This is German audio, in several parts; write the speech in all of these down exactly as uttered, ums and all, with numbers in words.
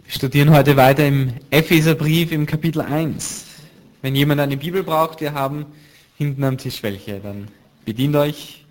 Wir studieren heute weiter im Epheserbrief im Kapitel eins. Wenn jemand eine Bibel braucht, wir haben hinten am Tisch welche, dann bedient euch.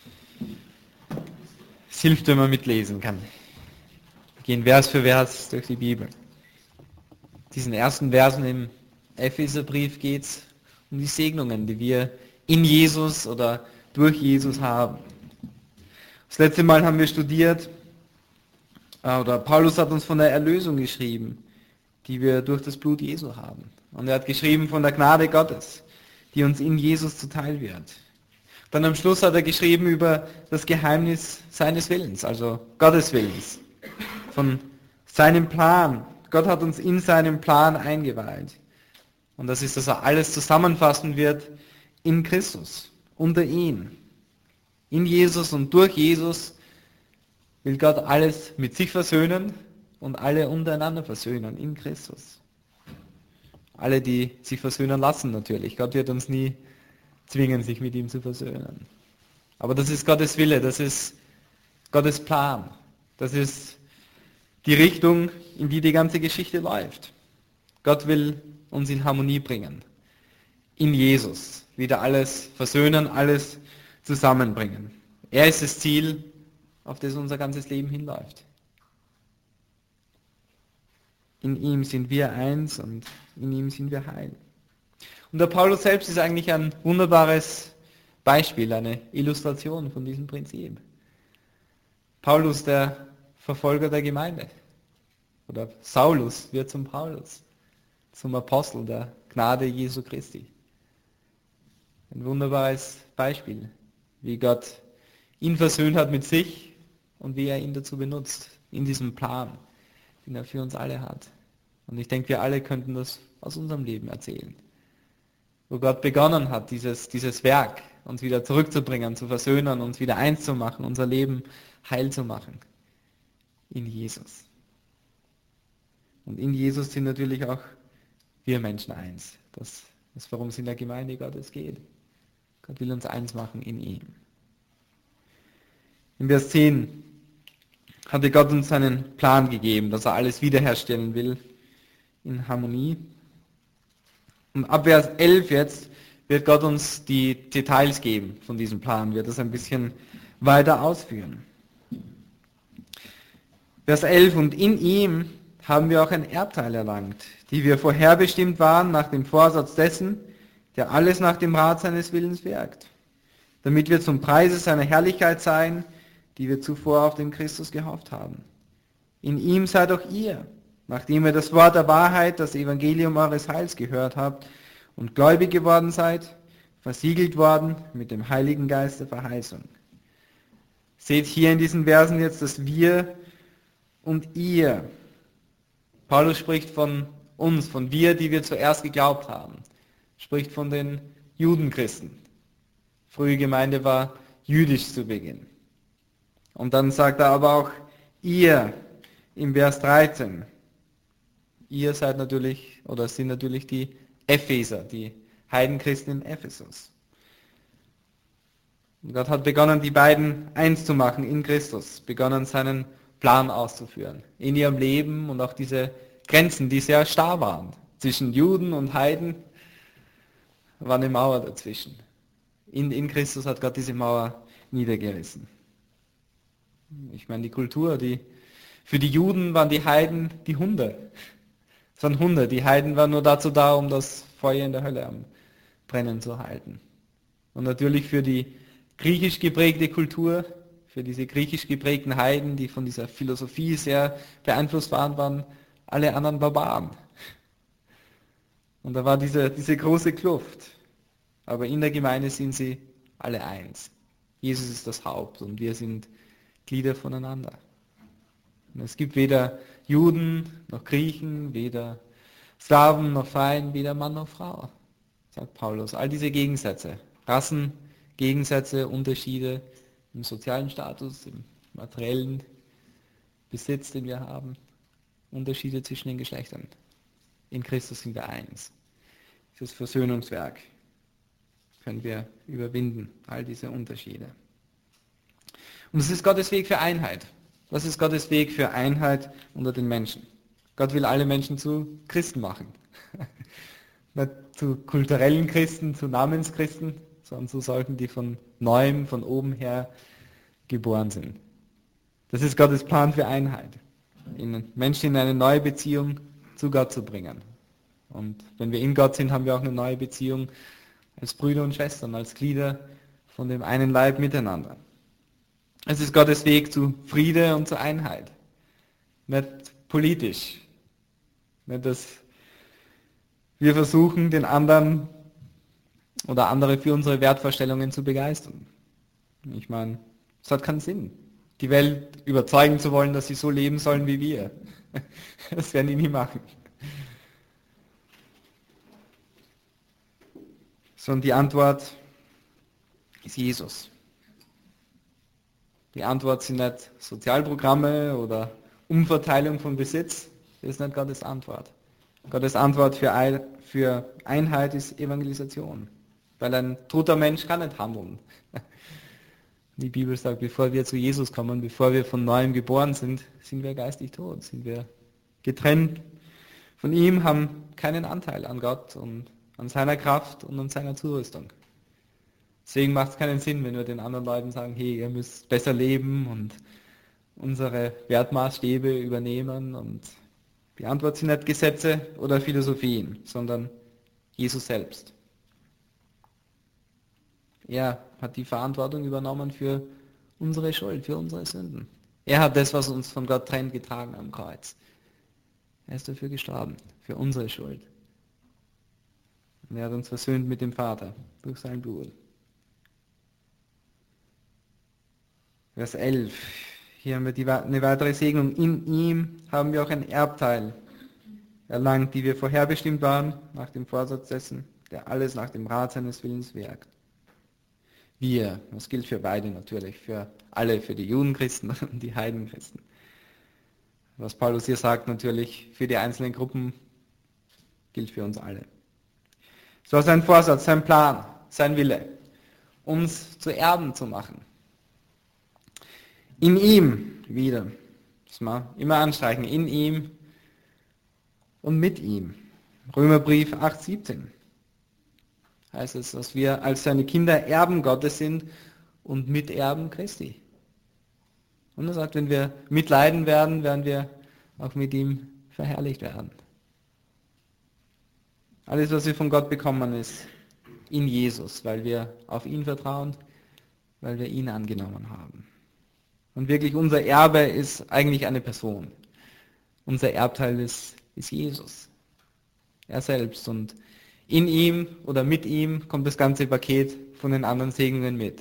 Es hilft, wenn man mitlesen kann. Wir gehen Vers für Vers durch die Bibel. Diesen ersten Versen im Epheserbrief geht es um die Segnungen, die wir in Jesus oder durch Jesus haben. Das letzte Mal haben wir studiert, oder Paulus hat uns von der Erlösung geschrieben, die wir durch das Blut Jesu haben. Und er hat geschrieben von der Gnade Gottes, die uns in Jesus zuteil wird. Dann am Schluss hat er geschrieben über das Geheimnis seines Willens, also Gottes Willens, von seinem Plan. Gott hat uns in seinem Plan eingeweiht. Und das ist, dass er alles zusammenfassen wird in Christus, unter ihn. In Jesus und durch Jesus will Gott alles mit sich versöhnen und alle untereinander versöhnen in Christus. Alle, die sich versöhnen lassen natürlich. Gott wird uns nie zwingen, sich mit ihm zu versöhnen. Aber das ist Gottes Wille, das ist Gottes Plan. Das ist die Richtung, in die die ganze Geschichte läuft. Gott will uns in Harmonie bringen. In Jesus. Wieder alles versöhnen, alles zusammenbringen. Er ist das Ziel, auf das unser ganzes Leben hinläuft. In ihm sind wir eins und in ihm sind wir heil. Und der Paulus selbst ist eigentlich ein wunderbares Beispiel, eine Illustration von diesem Prinzip. Paulus, der Verfolger der Gemeinde. Oder Saulus wird zum Paulus, zum Apostel der Gnade Jesu Christi. Ein wunderbares Beispiel, wie Gott ihn versöhnt hat mit sich und wie er ihn dazu benutzt, in diesem Plan, den er für uns alle hat. Und ich denke, wir alle könnten das aus unserem Leben erzählen. Wo Gott begonnen hat, dieses, dieses Werk, uns wieder zurückzubringen, zu versöhnen, uns wieder eins zu machen, unser Leben heil zu machen. In Jesus. Und in Jesus sind natürlich auch wir Menschen eins. Das ist, worum es in der Gemeinde Gottes geht. Gott will uns eins machen in ihm. In Vers zehn hatte Gott uns seinen Plan gegeben, dass er alles wiederherstellen will in Harmonie. Und ab Vers elf jetzt wird Gott uns die Details geben von diesem Plan, wird das ein bisschen weiter ausführen. Vers elf, und in ihm haben wir auch ein Erbteil erlangt, die wir vorherbestimmt waren nach dem Vorsatz dessen, der alles nach dem Rat seines Willens wirkt, damit wir zum Preise seiner Herrlichkeit seien, die wir zuvor auf den Christus gehofft haben. In ihm seid auch ihr, nachdem ihr das Wort der Wahrheit, das Evangelium eures Heils gehört habt und gläubig geworden seid, versiegelt worden mit dem Heiligen Geist der Verheißung. Seht hier in diesen Versen jetzt das Wir und ihr. Paulus spricht von uns, von wir, die wir zuerst geglaubt haben. Spricht von den Judenchristen. Frühe Gemeinde war jüdisch zu Beginn. Und dann sagt er aber auch ihr im Vers dreizehn. Ihr seid natürlich, oder sind natürlich die Epheser, die Heidenchristen in Ephesus. Und Gott hat begonnen, die beiden eins zu machen in Christus, begonnen seinen Plan auszuführen. In ihrem Leben und auch diese Grenzen, die sehr starr waren. Zwischen Juden und Heiden war eine Mauer dazwischen. In, in Christus hat Gott diese Mauer niedergerissen. Ich meine, die Kultur, die, für die Juden waren die Heiden die Hunde. Es waren Hunde. Die Heiden waren nur dazu da, um das Feuer in der Hölle am Brennen zu halten. Und natürlich für die griechisch geprägte Kultur, für diese griechisch geprägten Heiden, die von dieser Philosophie sehr beeinflusst waren, waren alle anderen Barbaren. Und da war diese, diese große Kluft. Aber in der Gemeinde sind sie alle eins. Jesus ist das Haupt und wir sind Glieder voneinander. Und es gibt weder Juden noch Griechen, weder Sklaven noch Freien, weder Mann noch Frau, sagt Paulus. All diese Gegensätze, Rassen, Gegensätze, Unterschiede im sozialen Status, im materiellen Besitz, den wir haben, Unterschiede zwischen den Geschlechtern. In Christus sind wir eins. Das Versöhnungswerk können wir überwinden, all diese Unterschiede. Und es ist Gottes Weg für Einheit. Was ist Gottes Weg für Einheit unter den Menschen? Gott will alle Menschen zu Christen machen. Nicht zu kulturellen Christen, zu Namenschristen, sondern zu solchen, die von neuem, von oben her geboren sind. Das ist Gottes Plan für Einheit. In Menschen in eine neue Beziehung zu Gott zu bringen. Und wenn wir in Gott sind, haben wir auch eine neue Beziehung als Brüder und Schwestern, als Glieder von dem einen Leib miteinander. Es ist Gottes Weg zu Friede und zur Einheit. Nicht politisch. Nicht, dass wir versuchen, den anderen oder andere für unsere Wertvorstellungen zu begeistern. Ich meine, es hat keinen Sinn, die Welt überzeugen zu wollen, dass sie so leben sollen wie wir. Das werden die nie machen. Sondern die Antwort ist Jesus. Die Antwort sind nicht Sozialprogramme oder Umverteilung von Besitz. Das ist nicht Gottes Antwort. Gottes Antwort für Einheit ist Evangelisation. Weil ein toter Mensch kann nicht handeln. Die Bibel sagt, bevor wir zu Jesus kommen, bevor wir von neuem geboren sind, sind wir geistig tot, sind wir getrennt von ihm, haben keinen Anteil an Gott und an seiner Kraft und an seiner Zurüstung. Deswegen macht es keinen Sinn, wenn wir den anderen Leuten sagen, hey, ihr müsst besser leben und unsere Wertmaßstäbe übernehmen. Und die Antwort sind nicht Gesetze oder Philosophien, sondern Jesus selbst. Er hat die Verantwortung übernommen für unsere Schuld, für unsere Sünden. Er hat das, was uns von Gott trennt, getragen am Kreuz. Er ist dafür gestorben, für unsere Schuld. Und er hat uns versöhnt mit dem Vater durch sein Blut. Vers elf. Hier haben wir die, eine weitere Segnung. In ihm haben wir auch ein Erbteil erlangt, die wir vorherbestimmt waren, nach dem Vorsatz dessen, der alles nach dem Rat seines Willens wirkt. Wir, das gilt für beide natürlich, für alle, für die Judenchristen und die Heidenchristen. Was Paulus hier sagt, natürlich für die einzelnen Gruppen, gilt für uns alle. So sein Vorsatz, sein Plan, sein Wille, uns zu Erben zu machen. In ihm wieder, das mal immer anstreichen, in ihm und mit ihm. Römerbrief acht siebzehn heißt es, dass wir als seine Kinder Erben Gottes sind und Miterben Christi. Und er sagt, wenn wir mitleiden werden, werden wir auch mit ihm verherrlicht werden. Alles, was wir von Gott bekommen, ist in Jesus, weil wir auf ihn vertrauen, weil wir ihn angenommen haben. Und wirklich unser Erbe ist eigentlich eine Person. Unser Erbteil ist, ist Jesus. Er selbst. Und in ihm oder mit ihm kommt das ganze Paket von den anderen Segnungen mit.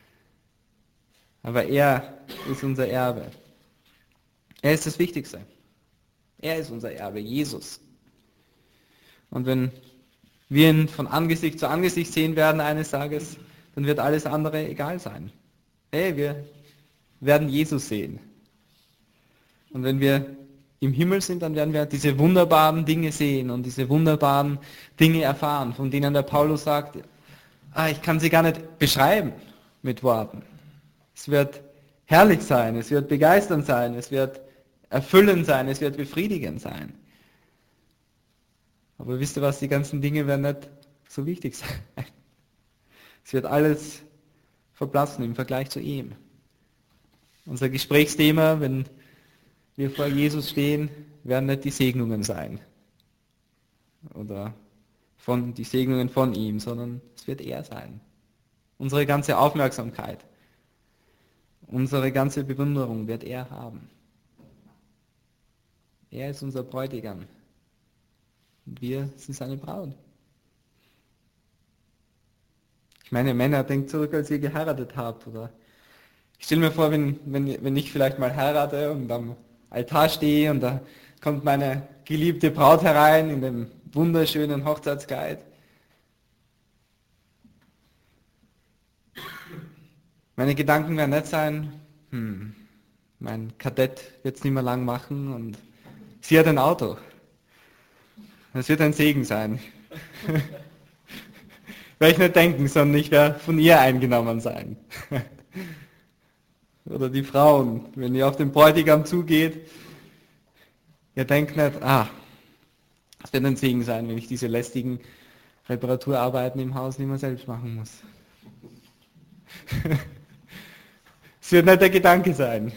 Aber er ist unser Erbe. Er ist das Wichtigste. Er ist unser Erbe, Jesus. Und wenn wir ihn von Angesicht zu Angesicht sehen werden eines Tages, dann wird alles andere egal sein. Hey, wir werden Jesus sehen. Und wenn wir im Himmel sind, dann werden wir diese wunderbaren Dinge sehen und diese wunderbaren Dinge erfahren, von denen der Paulus sagt, ah, ich kann sie gar nicht beschreiben mit Worten. Es wird herrlich sein, es wird begeisternd sein, es wird erfüllend sein, es wird befriedigend sein. Aber wisst ihr was, die ganzen Dinge werden nicht so wichtig sein. Es wird alles verblassen im Vergleich zu ihm. Unser Gesprächsthema, wenn wir vor Jesus stehen, werden nicht die Segnungen sein. Oder von, die Segnungen von ihm, sondern es wird er sein. Unsere ganze Aufmerksamkeit, unsere ganze Bewunderung wird er haben. Er ist unser Bräutigam. Und wir sind seine Braut. Ich meine, Männer, denkt zurück, als ihr geheiratet habt. Oder ich stelle mir vor, wenn, wenn, wenn ich vielleicht mal heirate und am Altar stehe und da kommt meine geliebte Braut herein in dem wunderschönen Hochzeitskleid. Meine Gedanken werden nicht sein, hm, mein Kadett wird es nicht mehr lang machen und sie hat ein Auto. Das wird ein Segen sein. Werde ich nicht denken, sondern ich werde von ihr eingenommen sein. Oder die Frauen, wenn ihr auf den Bräutigam zugeht, Ihr denkt nicht, ah, es wird ein Segen sein, wenn ich diese lästigen Reparaturarbeiten im Haus nicht mehr selbst machen muss. Es wird nicht der Gedanke sein.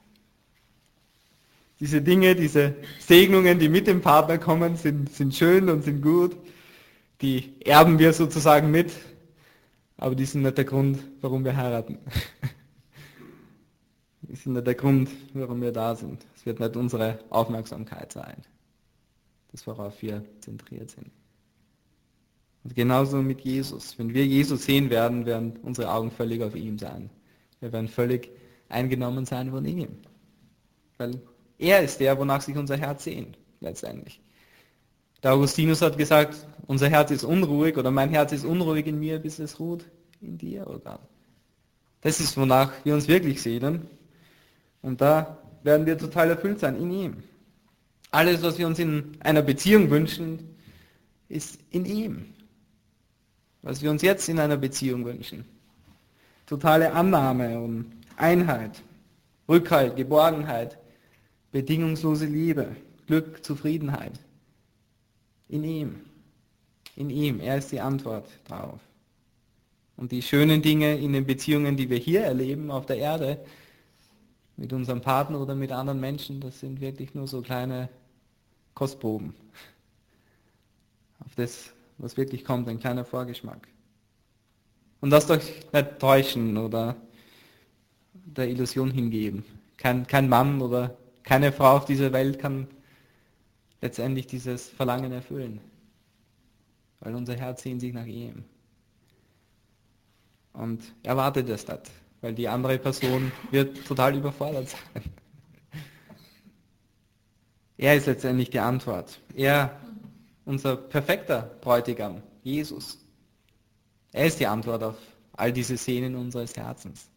Diese Dinge, diese Segnungen, die mit dem Partner kommen, sind, sind schön und sind gut. Die erben wir sozusagen mit, aber die sind nicht der Grund, warum wir heiraten. Die sind nicht der Grund, warum wir da sind. Es wird nicht unsere Aufmerksamkeit sein, das worauf wir zentriert sind. Und genauso mit Jesus. Wenn wir Jesus sehen werden, werden unsere Augen völlig auf ihm sein. Wir werden völlig eingenommen sein von ihm. Weil er ist der, wonach sich unser Herz sehnt, letztendlich. Der Augustinus hat gesagt, unser Herz ist unruhig oder mein Herz ist unruhig in mir, bis es ruht in dir, oh Gott. Das ist, wonach wir uns wirklich sehnen. Und da werden wir total erfüllt sein in ihm. Alles, was wir uns in einer Beziehung wünschen, ist in ihm. Was wir uns jetzt in einer Beziehung wünschen. Totale Annahme und Einheit, Rückhalt, Geborgenheit, bedingungslose Liebe, Glück, Zufriedenheit. In ihm. In ihm. Er ist die Antwort darauf. Und die schönen Dinge in den Beziehungen, die wir hier erleben auf der Erde, mit unserem Partner oder mit anderen Menschen, das sind wirklich nur so kleine Kostproben. Auf das, was wirklich kommt, ein kleiner Vorgeschmack. Und lasst euch nicht täuschen oder der Illusion hingeben. Kein, kein Mann oder keine Frau auf dieser Welt kann letztendlich dieses Verlangen erfüllen. Weil unser Herz sehnt sich nach ihm. Und er wartet es nicht, weil die andere Person wird total überfordert sein. Er ist letztendlich die Antwort. Er, unser perfekter Bräutigam, Jesus. Er ist die Antwort auf all diese Sehnen unseres Herzens.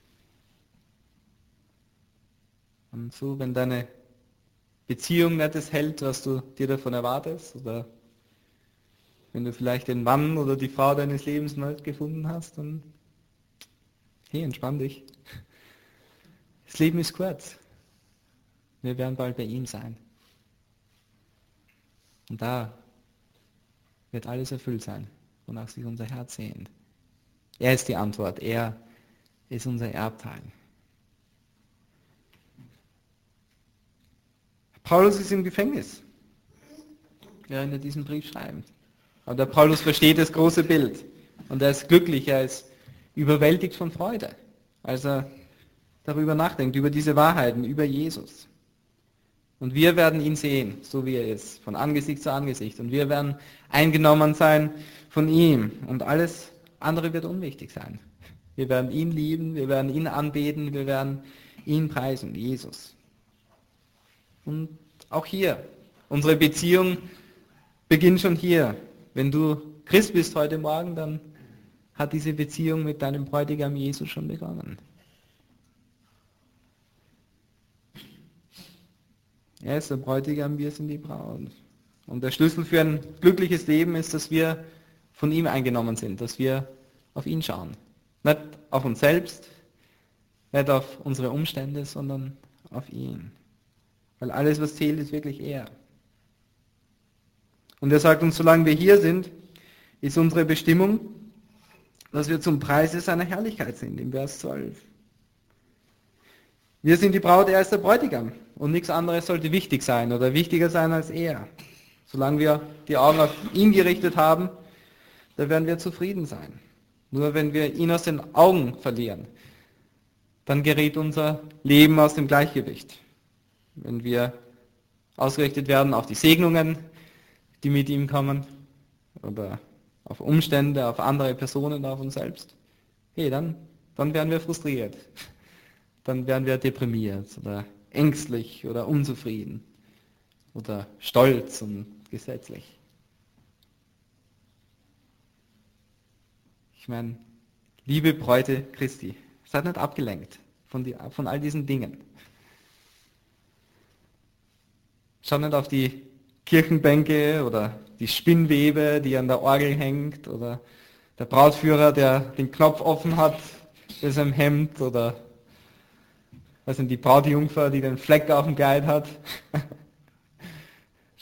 Und so, wenn deine Beziehung nicht das hält, was du dir davon erwartest, oder wenn du vielleicht den Mann oder die Frau deines Lebens nicht gefunden hast, dann hey, entspann dich. Das Leben ist kurz. Wir werden bald bei ihm sein. Und da wird alles erfüllt sein, wonach sich unser Herz sehnt. Er ist die Antwort. Er ist unser Erbteil. Paulus ist im Gefängnis, während er diesen Brief schreibt. Aber der Paulus versteht das große Bild. Und er ist glücklich, er ist überwältigt von Freude, als er darüber nachdenkt, über diese Wahrheiten, über Jesus. Und wir werden ihn sehen, so wie er ist, von Angesicht zu Angesicht. Und wir werden eingenommen sein von ihm. Und alles andere wird unwichtig sein. Wir werden ihn lieben, wir werden ihn anbeten, wir werden ihn preisen, Jesus. Und auch hier, unsere Beziehung beginnt schon hier. Wenn du Christ bist heute Morgen, dann hat diese Beziehung mit deinem Bräutigam Jesus schon begonnen. Er ist der Bräutigam, wir sind die Braut. Und der Schlüssel für ein glückliches Leben ist, dass wir von ihm eingenommen sind, dass wir auf ihn schauen. Nicht auf uns selbst, nicht auf unsere Umstände, sondern auf ihn. Weil alles, was zählt, ist wirklich er. Und er sagt uns, solange wir hier sind, ist unsere Bestimmung, dass wir zum Preise seiner Herrlichkeit sind, im Vers zwölf. Wir sind die Braut, er ist der Bräutigam. Und nichts anderes sollte wichtig sein oder wichtiger sein als er. Solange wir die Augen auf ihn gerichtet haben, da werden wir zufrieden sein. Nur wenn wir ihn aus den Augen verlieren, dann gerät unser Leben aus dem Gleichgewicht. Wenn wir ausgerichtet werden auf die Segnungen, die mit ihm kommen, oder auf Umstände, auf andere Personen, auf uns selbst, hey, dann, dann werden wir frustriert. Dann werden wir deprimiert oder ängstlich oder unzufrieden oder stolz und gesetzlich. Ich meine, liebe Bräute Christi, seid nicht abgelenkt von, die, von all diesen Dingen. Schaut nicht auf die Kirchenbänke oder die Spinnwebe, die an der Orgel hängt, oder der Brautführer, der den Knopf offen hat bei seinem Hemd, oder was sind die Brautjungfer, die den Fleck auf dem Kleid hat.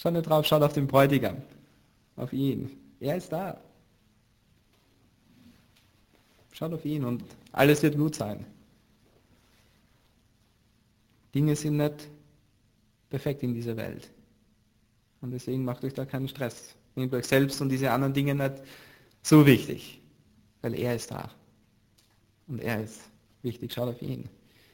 Schaut nicht drauf, schaut auf den Bräutigam, auf ihn. Er ist da. Schaut auf ihn und alles wird gut sein. Dinge sind nicht perfekt in dieser Welt. Und deswegen macht euch da keinen Stress. Nehmt euch selbst und diese anderen Dinge nicht so wichtig. Weil er ist da. Und er ist wichtig. Schaut auf ihn.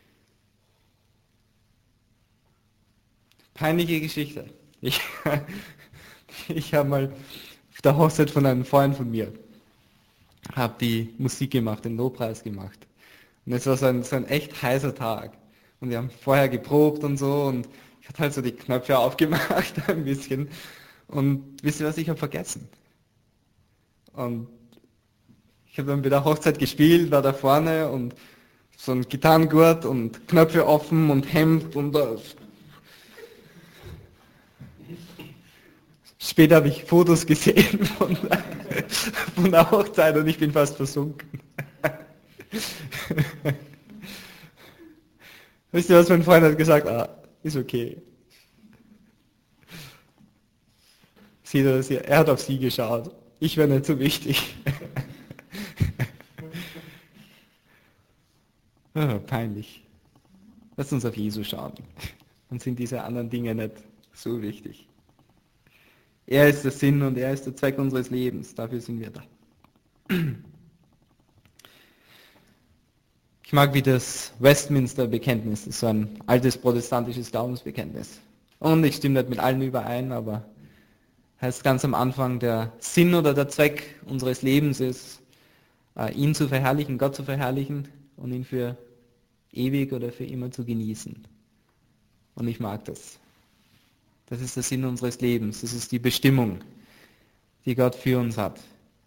Peinliche Geschichte. Ich, ich habe mal auf der Hochzeit von einem Freund von mir, habe die Musik gemacht, den Lobpreis gemacht. Und es war so ein, so ein echt heißer Tag. Und wir haben vorher geprobt und so und ich hatte halt so die Knöpfe aufgemacht ein bisschen. Und wisst ihr was, ich habe vergessen. Und ich habe dann bei der Hochzeit gespielt, war da vorne und so ein Gitarrengurt und Knöpfe offen und Hemd und das. Später habe ich Fotos gesehen von, von der Hochzeit und ich bin fast versunken. Wisst ihr was, mein Freund hat gesagt? Ah, ist okay. Seht ihr das hier? Er hat auf sie geschaut. Ich wäre nicht so wichtig. Oh, peinlich. Lasst uns auf Jesus schauen. Dann sind diese anderen Dinge nicht so wichtig. Er ist der Sinn und er ist der Zweck unseres Lebens. Dafür sind wir da. Ich mag wie das Westminster-Bekenntnis, das ist so ein altes protestantisches Glaubensbekenntnis. Und ich stimme nicht mit allen überein, aber heißt ganz am Anfang, der Sinn oder der Zweck unseres Lebens ist, ihn zu verherrlichen, Gott zu verherrlichen und ihn für ewig oder für immer zu genießen. Und ich mag das. Das ist der Sinn unseres Lebens. Das ist die Bestimmung, die Gott für uns hat.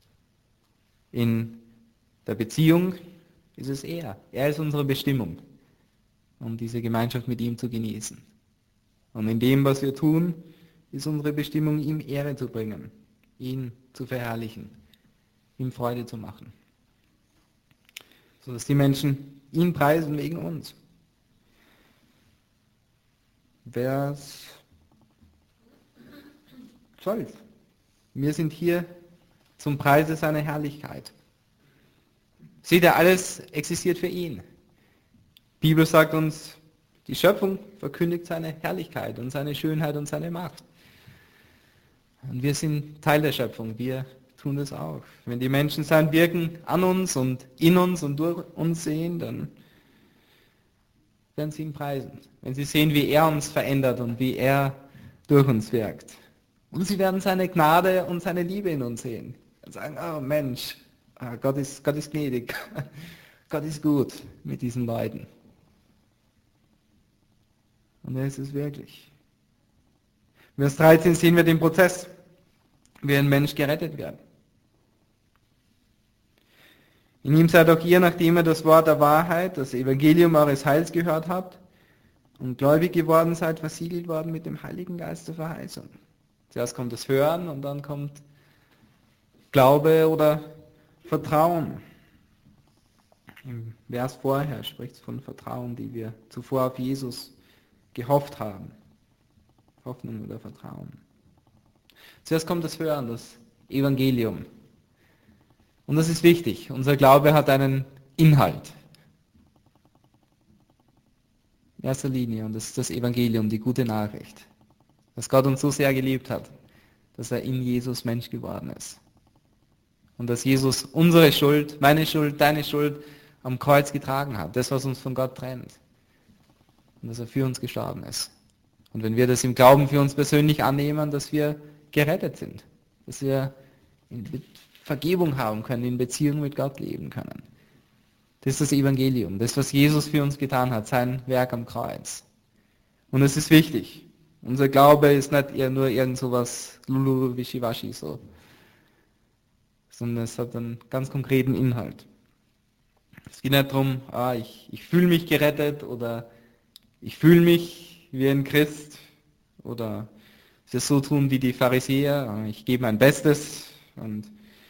In der Beziehung ist es er. Er ist unsere Bestimmung, um diese Gemeinschaft mit ihm zu genießen. Und in dem, was wir tun, ist unsere Bestimmung, ihm Ehre zu bringen, ihn zu verherrlichen, ihm Freude zu machen. Sodass die Menschen ihn preisen wegen uns. Vers zwölf. Wir sind hier zum Preise seiner Herrlichkeit. Seht ihr, alles existiert für ihn. Die Bibel sagt uns, die Schöpfung verkündigt seine Herrlichkeit und seine Schönheit und seine Macht. Und wir sind Teil der Schöpfung, wir tun das auch. Wenn die Menschen sein Wirken an uns und in uns und durch uns sehen, dann werden sie ihn preisen. Wenn sie sehen, wie er uns verändert und wie er durch uns wirkt. Und sie werden seine Gnade und seine Liebe in uns sehen. Und sagen, oh Mensch, Gott ist, Gott ist gnädig. Gott ist gut mit diesen Leuten. Und er ist es wirklich. Vers dreizehn sehen wir den Prozess, wie ein Mensch gerettet wird. In ihm seid auch ihr, nachdem ihr das Wort der Wahrheit, das Evangelium eures Heils gehört habt und gläubig geworden seid, versiegelt worden mit dem Heiligen Geist der Verheißung. Zuerst kommt das Hören und dann kommt Glaube oder Vertrauen. Im Vers vorher spricht es von Vertrauen, die wir zuvor auf Jesus gehofft haben. Hoffnung oder Vertrauen. Zuerst kommt das Hören, das Evangelium. Und das ist wichtig. Unser Glaube hat einen Inhalt. In erster Linie. Und das ist das Evangelium, die gute Nachricht. Dass Gott uns so sehr geliebt hat, dass er in Jesus Mensch geworden ist. Und dass Jesus unsere Schuld, meine Schuld, deine Schuld am Kreuz getragen hat. Das, was uns von Gott trennt. Und dass er für uns gestorben ist. Und wenn wir das im Glauben für uns persönlich annehmen, dass wir gerettet sind. Dass wir Vergebung haben können, in Beziehung mit Gott leben können. Das ist das Evangelium. Das, was Jesus für uns getan hat, sein Werk am Kreuz. Und es ist wichtig. Unser Glaube ist nicht eher nur irgend so was Lulu Wischiwaschi so, sondern es hat einen ganz konkreten Inhalt. Es geht nicht darum, ah, ich, ich fühle mich gerettet oder ich fühle mich wie ein Christ oder es so tun wie die Pharisäer, ich gebe mein Bestes und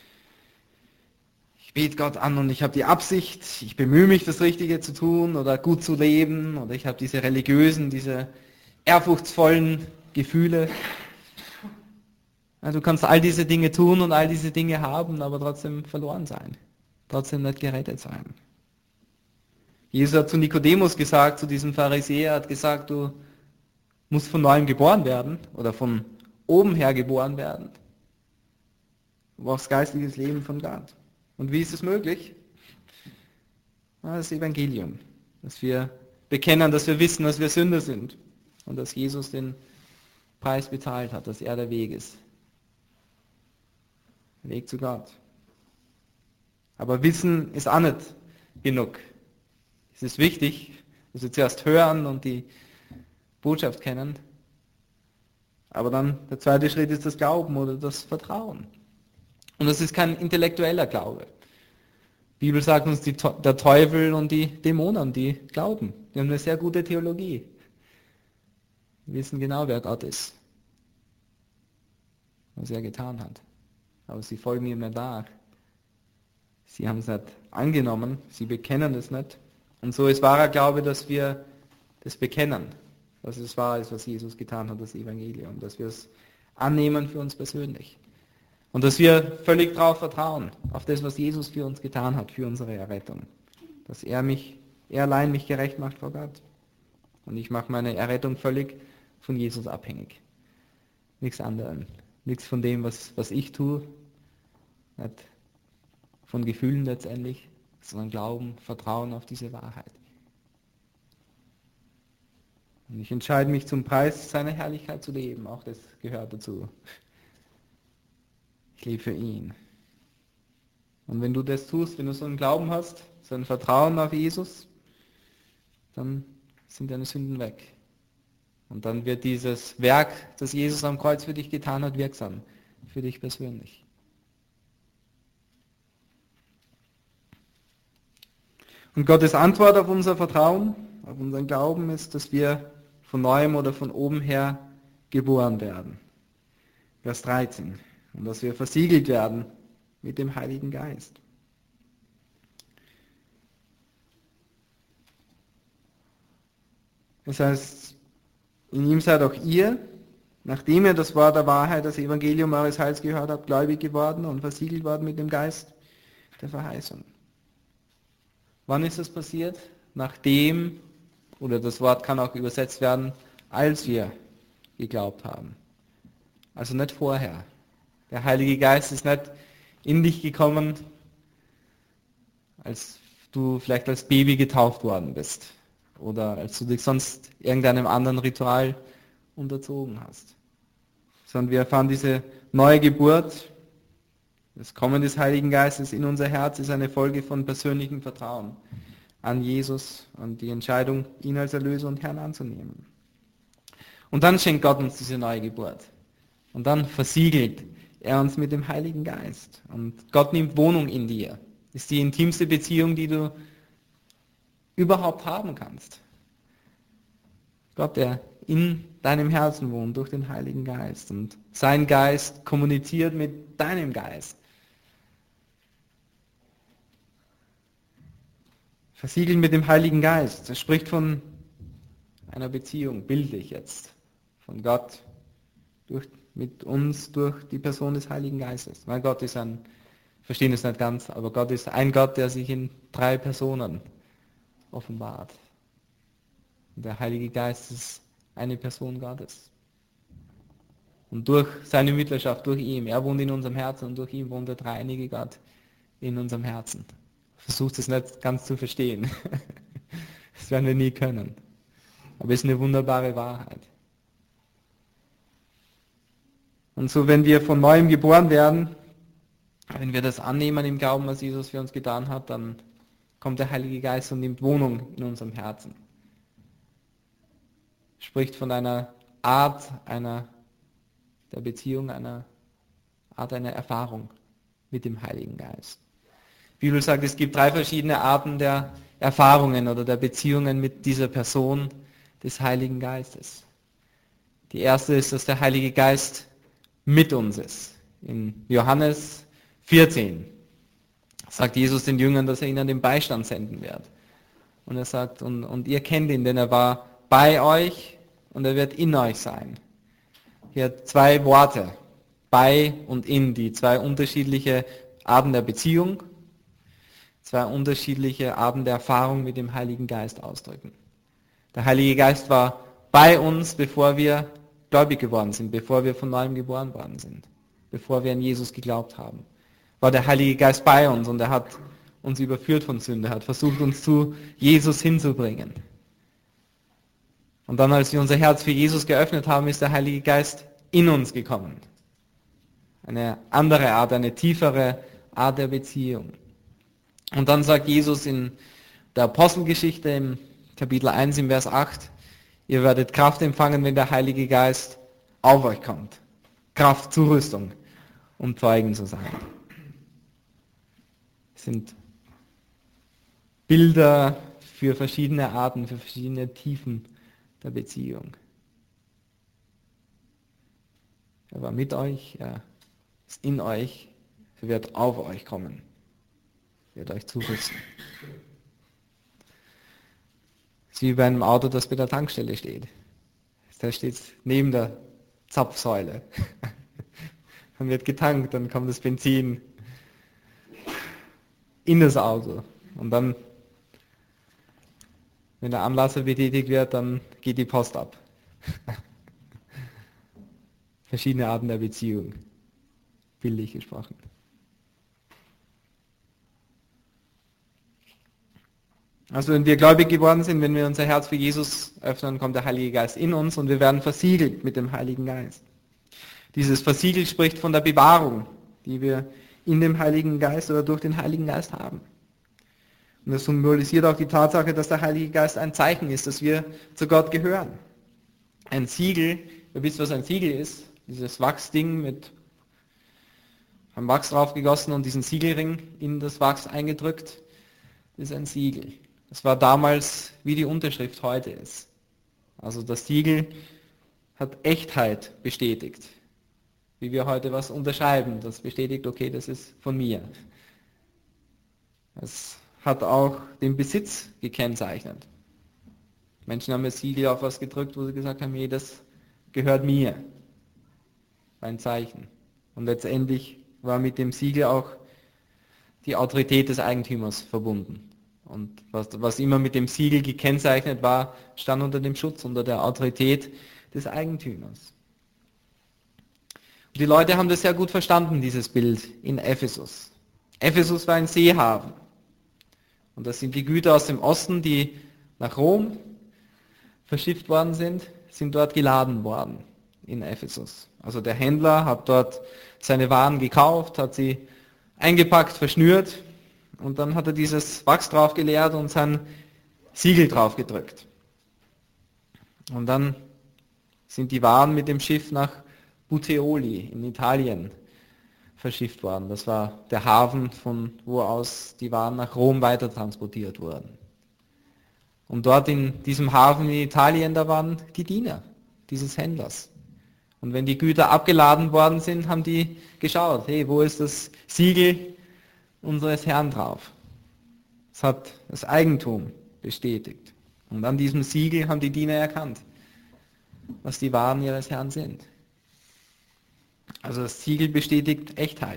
ich bete Gott an und ich habe die Absicht, ich bemühe mich, das Richtige zu tun oder gut zu leben oder ich habe diese religiösen, diese ehrfurchtsvollen Gefühle. Ja, du kannst all diese Dinge tun und all diese Dinge haben, aber trotzdem verloren sein. Trotzdem nicht gerettet sein. Jesus hat zu Nikodemus gesagt, zu diesem Pharisäer, hat gesagt, du musst von neuem geboren werden oder von oben her geboren werden. Du brauchst geistliches Leben von Gott. Und wie ist es möglich? Das Evangelium, dass wir bekennen, dass wir wissen, dass wir Sünder sind und dass Jesus den Preis bezahlt hat, dass er der Weg ist. Der Weg zu Gott. Aber Wissen ist auch nicht genug. Es ist wichtig, dass wir zuerst hören und die Botschaft kennen. Aber dann der zweite Schritt ist das Glauben oder das Vertrauen. Und das ist kein intellektueller Glaube. Die Bibel sagt uns, die, der Teufel und die Dämonen, die glauben. Die haben eine sehr gute Theologie. Die wissen genau, wer Gott ist. Was er getan hat. Aber sie folgen ihm nicht nach. Sie haben es nicht angenommen, sie bekennen es nicht. Und so ist wahrer Glaube, dass wir das bekennen, dass es wahr ist, was Jesus getan hat, das Evangelium, dass wir es annehmen für uns persönlich. Und dass wir völlig darauf vertrauen, auf das, was Jesus für uns getan hat, für unsere Errettung. Dass er mich, er allein mich gerecht macht vor Gott. Und ich mache meine Errettung völlig von Jesus abhängig. Nichts anderem. Nichts von dem, was, was ich tue. Nicht von Gefühlen letztendlich, sondern Glauben, Vertrauen auf diese Wahrheit. Und ich entscheide mich zum Preis seiner Herrlichkeit zu leben. Auch das gehört dazu. Ich lebe für ihn. Und wenn du das tust, wenn du so einen Glauben hast, so ein Vertrauen auf Jesus, dann sind deine Sünden weg. Und dann wird dieses Werk, das Jesus am Kreuz für dich getan hat, wirksam. Für dich persönlich. Und Gottes Antwort auf unser Vertrauen, auf unseren Glauben ist, dass wir von neuem oder von oben her geboren werden. Vers dreizehn. Und dass wir versiegelt werden mit dem Heiligen Geist. Das heißt, in ihm seid auch ihr, nachdem ihr das Wort der Wahrheit, das Evangelium eures Heils gehört habt, gläubig geworden und versiegelt worden mit dem Geist der Verheißung. Wann ist das passiert? Nachdem, oder das Wort kann auch übersetzt werden, als wir geglaubt haben. Also nicht vorher. Der Heilige Geist ist nicht in dich gekommen, als du vielleicht als Baby getauft worden bist oder als du dich sonst irgendeinem anderen Ritual unterzogen hast. Sondern wir erfahren diese neue Geburt, das Kommen des Heiligen Geistes in unser Herz ist eine Folge von persönlichem Vertrauen an Jesus und die Entscheidung, ihn als Erlöser und Herrn anzunehmen. Und dann schenkt Gott uns diese neue Geburt. Und dann versiegelt er uns mit dem Heiligen Geist. Und Gott nimmt Wohnung in dir. Das ist die intimste Beziehung, die du überhaupt haben kannst. Gott, der in deinem Herzen wohnt durch den Heiligen Geist. Und sein Geist kommuniziert mit deinem Geist. Versiegeln mit dem Heiligen Geist. Er spricht von einer Beziehung, bildlich jetzt, von Gott durch mit uns durch die Person des Heiligen Geistes. Weil Gott ist ein, verstehen es nicht ganz, aber Gott ist ein Gott, der sich in drei Personen offenbart. Und der Heilige Geist ist eine Person Gottes. Und durch seine Mittlerschaft, durch ihn, er wohnt in unserem Herzen und durch ihn wohnt der dreieinige Gott in unserem Herzen. Versucht es nicht ganz zu verstehen. Das werden wir nie können. Aber es ist eine wunderbare Wahrheit. Und so, wenn wir von neuem geboren werden, wenn wir das annehmen im Glauben, was Jesus für uns getan hat, dann kommt der Heilige Geist und nimmt Wohnung in unserem Herzen. Spricht von einer Art einer der Beziehung, einer Art einer Erfahrung mit dem Heiligen Geist. Die Bibel sagt, es gibt drei verschiedene Arten der Erfahrungen oder der Beziehungen mit dieser Person des Heiligen Geistes. Die erste ist, dass der Heilige Geist mit uns ist. In Johannes vierzehn sagt Jesus den Jüngern, dass er ihnen den Beistand senden wird. Und er sagt, und, und ihr kennt ihn, denn er war bei euch und er wird in euch sein. Hier zwei Worte. bei und in, die zwei unterschiedliche Arten der Beziehung, zwei unterschiedliche Arten der Erfahrung mit dem Heiligen Geist ausdrücken. Der Heilige Geist war bei uns, bevor wir gläubig geworden sind, bevor wir von neuem geboren worden sind, bevor wir an Jesus geglaubt haben. War der Heilige Geist bei uns und er hat uns überführt von Sünde, hat versucht, uns zu Jesus hinzubringen. Und dann, als wir unser Herz für Jesus geöffnet haben, ist der Heilige Geist in uns gekommen. Eine andere Art, eine tiefere Art der Beziehung. Und dann sagt Jesus in der Apostelgeschichte im Kapitel eins im Vers acht, ihr werdet Kraft empfangen, wenn der Heilige Geist auf euch kommt. Kraft, Zurüstung, um Zeugen zu sein. Das sind Bilder für verschiedene Arten, für verschiedene Tiefen der Beziehung. Er war mit euch, er ist in euch, er wird auf euch kommen, er wird euch zurüsten. Es ist wie bei einem Auto, das bei der Tankstelle steht. Da steht neben der Zapfsäule. Dann wird getankt, dann kommt das Benzin in das Auto. Und dann, wenn der Anlasser betätigt wird, dann geht die Post ab. Verschiedene Arten der Beziehung, bildlich gesprochen. Also wenn wir gläubig geworden sind, wenn wir unser Herz für Jesus öffnen, kommt der Heilige Geist in uns und wir werden versiegelt mit dem Heiligen Geist. Dieses Versiegel spricht von der Bewahrung, die wir in dem Heiligen Geist oder durch den Heiligen Geist haben. Und das symbolisiert auch die Tatsache, dass der Heilige Geist ein Zeichen ist, dass wir zu Gott gehören. Ein Siegel, ihr wisst, was ein Siegel ist, dieses Wachsding mit einem Wachs drauf gegossen und diesen Siegelring in das Wachs eingedrückt, das ist ein Siegel. Das war damals, wie die Unterschrift heute ist. Also das Siegel hat Echtheit bestätigt. Wie wir heute was unterschreiben, das bestätigt, okay, das ist von mir. Es hat auch den Besitz gekennzeichnet. Menschen haben das Siegel auf was gedrückt, wo sie gesagt haben, hey, das gehört mir. Ein Zeichen. Und letztendlich war mit dem Siegel auch die Autorität des Eigentümers verbunden. Und was, was immer mit dem Siegel gekennzeichnet war, stand unter dem Schutz, unter der Autorität des Eigentümers. Und die Leute haben das sehr gut verstanden, dieses Bild in Ephesus. Ephesus war ein Seehafen. Und das sind die Güter aus dem Osten, die nach Rom verschifft worden sind, sind dort geladen worden in Ephesus. Also der Händler hat dort seine Waren gekauft, hat sie eingepackt, verschnürt und dann hat er dieses Wachs drauf geleert und sein Siegel drauf gedrückt. Und dann sind die Waren mit dem Schiff nach Puteoli in Italien verschifft worden. Das war der Hafen, von wo aus die Waren nach Rom weiter transportiert wurden. Und dort in diesem Hafen in Italien, da waren die Diener dieses Händlers. Und wenn die Güter abgeladen worden sind, haben die geschaut, hey, wo ist das Siegel unseres Herrn drauf? Es hat das Eigentum bestätigt. Und an diesem Siegel haben die Diener erkannt, was die Waren ihres Herrn sind. Also das Siegel bestätigt Echtheit.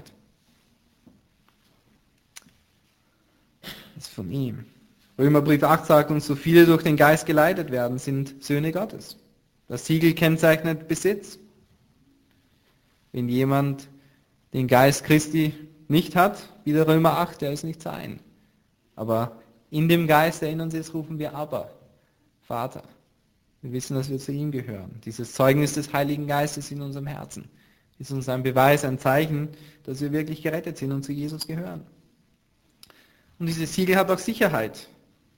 Das ist von ihm. Römerbrief acht sagt uns, so viele durch den Geist geleitet werden, sind Söhne Gottes. Das Siegel kennzeichnet Besitz. Wenn jemand den Geist Christi nicht hat, wie der Römer acht, der ist nicht sein. Aber in dem Geist, der in uns ist, rufen wir Abba, Vater. Wir wissen, dass wir zu ihm gehören. Dieses Zeugnis des Heiligen Geistes in unserem Herzen ist uns ein Beweis, ein Zeichen, dass wir wirklich gerettet sind und zu Jesus gehören. Und dieses Siegel hat auch Sicherheit.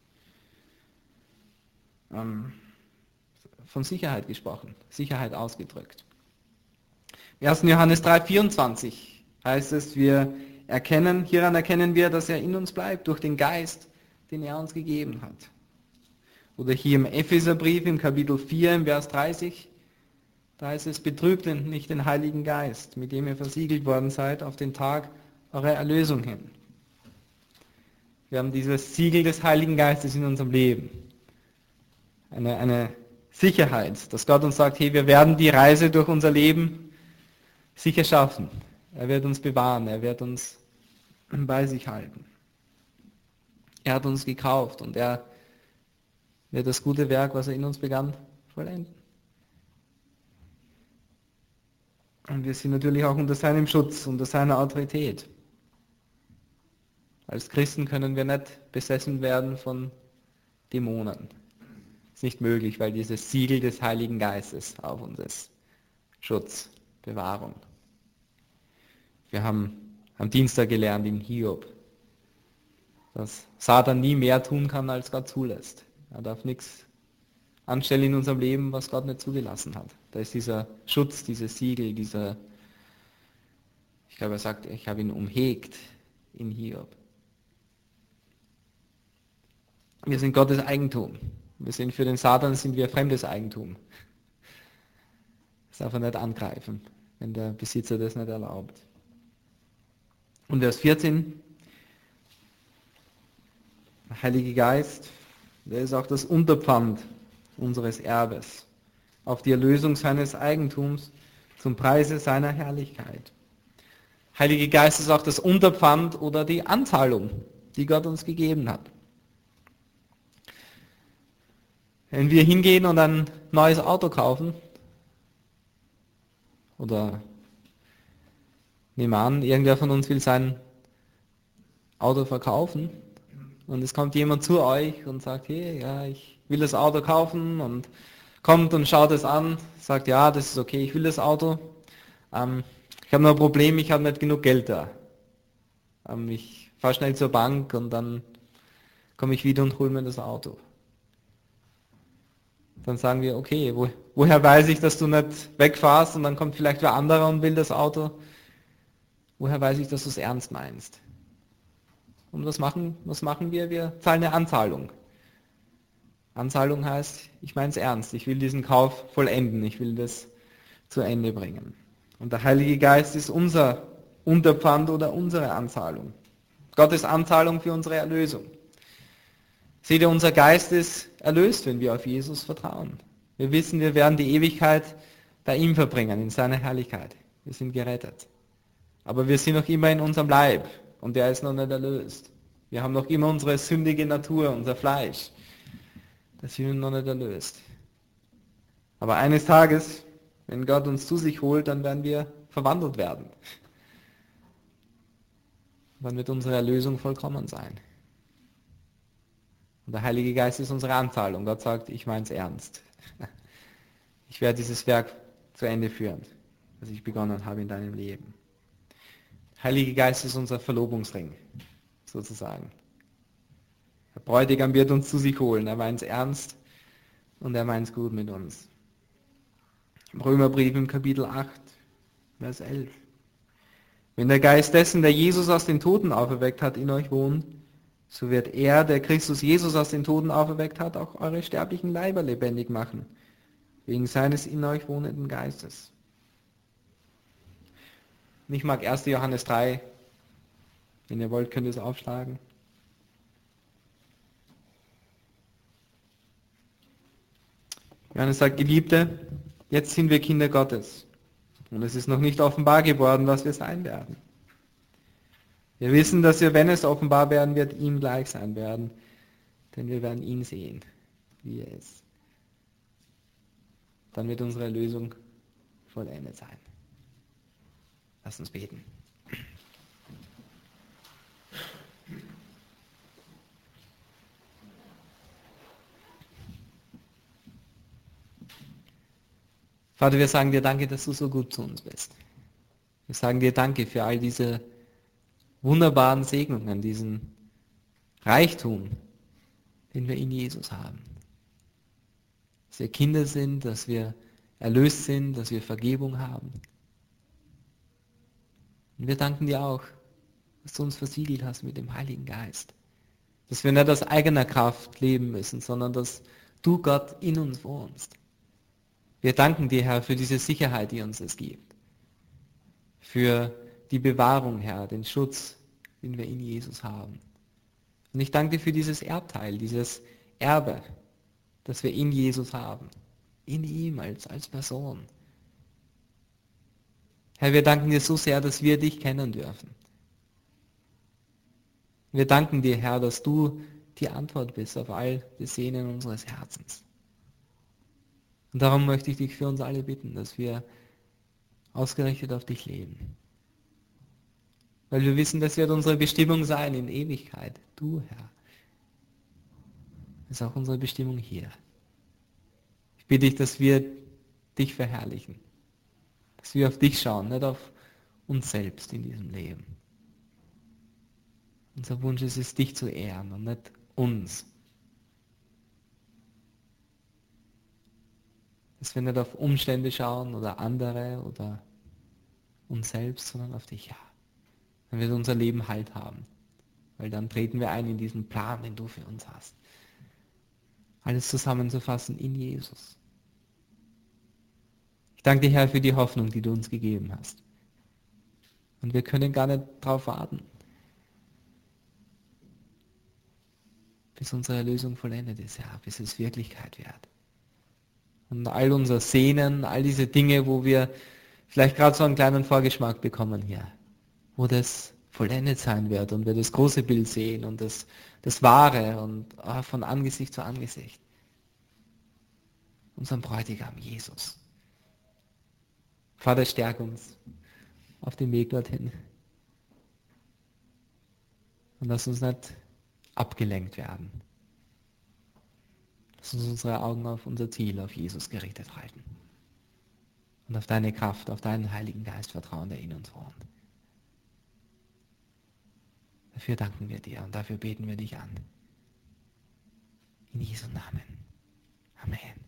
Ähm, von Sicherheit gesprochen, Sicherheit ausgedrückt. Im ersten Johannes drei vierundzwanzig heißt es, wir erkennen, hieran erkennen wir, dass er in uns bleibt, durch den Geist, den er uns gegeben hat. Oder hier im Epheserbrief im Kapitel vier, im Vers dreißig, da heißt es, betrübt nicht den Heiligen Geist, mit dem ihr versiegelt worden seid, auf den Tag eurer Erlösung hin. Wir haben dieses Siegel des Heiligen Geistes in unserem Leben. Eine, eine Sicherheit, dass Gott uns sagt, hey, wir werden die Reise durch unser Leben sicher schaffen. Er wird uns bewahren, er wird uns bei sich halten. Er hat uns gekauft und er wird das gute Werk, was er in uns begann, vollenden. Und wir sind natürlich auch unter seinem Schutz, unter seiner Autorität. Als Christen können wir nicht besessen werden von Dämonen. Das ist nicht möglich, weil dieses Siegel des Heiligen Geistes auf uns ist. Schutz, Bewahrung. Wir haben am Dienstag gelernt in Hiob, dass Satan nie mehr tun kann, als Gott zulässt. Er darf nichts anstellen in unserem Leben, was Gott nicht zugelassen hat. Da ist dieser Schutz, dieses Siegel, dieser, ich glaube, er sagt, ich habe ihn umhegt in Hiob. Wir sind Gottes Eigentum. Wir sind für den Satan sind wir fremdes Eigentum. Das darf er nicht angreifen, wenn der Besitzer das nicht erlaubt. Und Vers vierzehn, der Heilige Geist, der ist auch das Unterpfand unseres Erbes auf die Erlösung seines Eigentums zum Preise seiner Herrlichkeit. Heilige Geist ist auch das Unterpfand oder die Anzahlung, die Gott uns gegeben hat. Wenn wir hingehen und ein neues Auto kaufen, oder nehmen wir an, irgendwer von uns will sein Auto verkaufen und es kommt jemand zu euch und sagt, hey, ja, ich will das Auto kaufen und kommt und schaut es an, sagt, ja, das ist okay, ich will das Auto, ähm, ich habe nur ein Problem, ich habe nicht genug Geld da. Ähm, ich fahre schnell zur Bank und dann komme ich wieder und hole mir das Auto. Dann sagen wir, okay, wo, woher weiß ich, dass du nicht wegfährst und dann kommt vielleicht wer anderer und will das Auto? Woher weiß ich, dass du es ernst meinst? Und was machen, was machen wir? Wir zahlen eine Anzahlung. Anzahlung heißt, ich meine es ernst, ich will diesen Kauf vollenden, ich will das zu Ende bringen. Und der Heilige Geist ist unser Unterpfand oder unsere Anzahlung. Gottes Anzahlung für unsere Erlösung. Seht ihr, unser Geist ist erlöst, wenn wir auf Jesus vertrauen. Wir wissen, wir werden die Ewigkeit bei ihm verbringen, in seiner Herrlichkeit. Wir sind gerettet. Aber wir sind noch immer in unserem Leib und der ist noch nicht erlöst. Wir haben noch immer unsere sündige Natur, unser Fleisch. Das sind wir noch nicht erlöst. Aber eines Tages, wenn Gott uns zu sich holt, dann werden wir verwandelt werden. Dann wird unsere Erlösung vollkommen sein. Und der Heilige Geist ist unsere Anzahlung. Gott sagt, ich meine es ernst. Ich werde dieses Werk zu Ende führen, das ich begonnen habe in deinem Leben. Der Heilige Geist ist unser Verlobungsring, sozusagen. Der Bräutigam wird uns zu sich holen. Er meint es ernst und er meint es gut mit uns. Im Römerbrief im Kapitel acht, Vers elf. Wenn der Geist dessen, der Jesus aus den Toten auferweckt hat, in euch wohnt, so wird er, der Christus Jesus aus den Toten auferweckt hat, auch eure sterblichen Leiber lebendig machen, wegen seines in euch wohnenden Geistes. Und ich mag erster Johannes drei, wenn ihr wollt, könnt ihr es aufschlagen. Johannes sagt, Geliebte, jetzt sind wir Kinder Gottes und es ist noch nicht offenbar geworden, was wir sein werden. Wir wissen, dass wir, wenn es offenbar werden wird, ihm gleich sein werden, denn wir werden ihn sehen, wie er ist. Dann wird unsere Erlösung vollendet sein. Lass uns beten. Vater, wir sagen dir danke, dass du so gut zu uns bist. Wir sagen dir danke für all diese wunderbaren Segnungen, diesen Reichtum, den wir in Jesus haben. Dass wir Kinder sind, dass wir erlöst sind, dass wir Vergebung haben. Und wir danken dir auch, dass du uns versiegelt hast mit dem Heiligen Geist. Dass wir nicht aus eigener Kraft leben müssen, sondern dass du, Gott, in uns wohnst. Wir danken dir, Herr, für diese Sicherheit, die uns es gibt. Für die Bewahrung, Herr, den Schutz, den wir in Jesus haben. Und ich danke dir für dieses Erbteil, dieses Erbe, das wir in Jesus haben. In ihm als, als Person. Herr, wir danken dir so sehr, dass wir dich kennen dürfen. Wir danken dir, Herr, dass du die Antwort bist auf all die Sehnen unseres Herzens. Und darum möchte ich dich für uns alle bitten, dass wir ausgerichtet auf dich leben. Weil wir wissen, das wird unsere Bestimmung sein in Ewigkeit. Du, Herr, ist auch unsere Bestimmung hier. Ich bitte dich, dass wir dich verherrlichen. Dass wir auf dich schauen, nicht auf uns selbst in diesem Leben. Unser Wunsch ist es, dich zu ehren und nicht uns. Dass wir nicht auf Umstände schauen oder andere oder uns selbst, sondern auf dich, ja. Dann wird unser Leben Halt haben. Weil dann treten wir ein in diesen Plan, den du für uns hast. Alles zusammenzufassen in Jesus. Ich danke dir, Herr, für die Hoffnung, die du uns gegeben hast. Und wir können gar nicht darauf warten, bis unsere Erlösung vollendet ist, Herr, bis es Wirklichkeit wird. Und all unser Sehnen, all diese Dinge, wo wir vielleicht gerade so einen kleinen Vorgeschmack bekommen hier, wo das vollendet sein wird und wir das große Bild sehen und das, das Wahre und oh, von Angesicht zu Angesicht. Unseren Bräutigam, Jesus. Vater, stärk uns auf dem Weg dorthin. Und lass uns nicht abgelenkt werden. Lass uns unsere Augen auf unser Ziel, auf Jesus gerichtet halten. Und auf deine Kraft, auf deinen Heiligen Geist vertrauen, der in uns wohnt. Dafür danken wir dir und dafür beten wir dich an. In Jesu Namen. Amen.